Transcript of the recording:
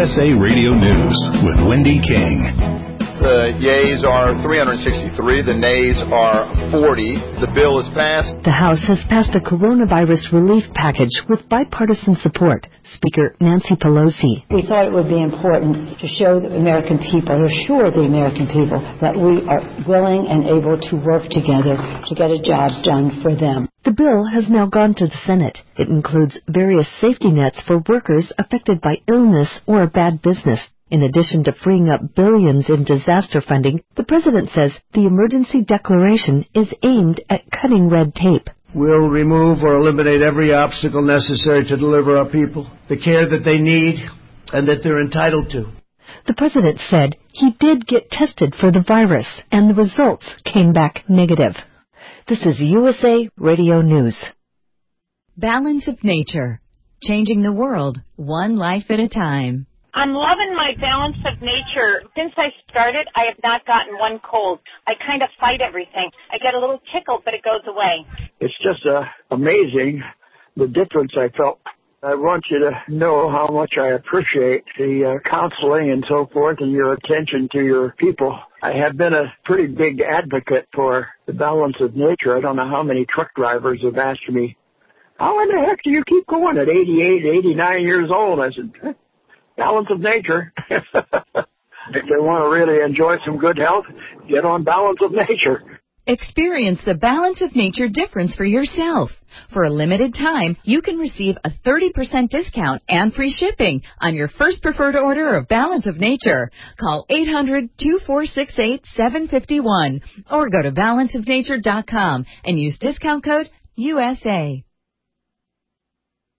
USA Radio News with Wendy King. The yeas are 363. The nays are 40. The bill is passed. The House has passed a coronavirus relief package with bipartisan support. Speaker Nancy Pelosi. We thought it would be important to show the American people, to assure the American people that we are willing and able to work together to get a job done for them. The bill has now gone to the Senate. It includes various safety nets for workers affected by illness or bad business. In addition to freeing up billions in disaster funding, the president says the emergency declaration is aimed at cutting red tape. We'll remove or eliminate every obstacle necessary to deliver our people the care that they need and that they're entitled to. The president said he did get tested for the virus, and the results came back negative. This is USA Radio News. Balance of Nature, changing the world one life at a time. I'm loving my Balance of Nature. Since I started, I have not gotten one cold. I kind of fight everything. I get a little tickle, but it goes away. It's just amazing the difference I felt. I want you to know how much I appreciate the counseling and so forth and your attention to your people. I have been a pretty big advocate for the Balance of Nature. I don't know how many truck drivers have asked me, how in the heck do you keep going at 88, 89 years old? I said, Balance of Nature. If they want to really enjoy some good health, get on Balance of Nature. Experience the Balance of Nature difference for yourself. For a limited time, you can receive a 30% discount and free shipping on your first preferred order of Balance of Nature. Call 800-2468-751 or go to balanceofnature.com and use discount code USA.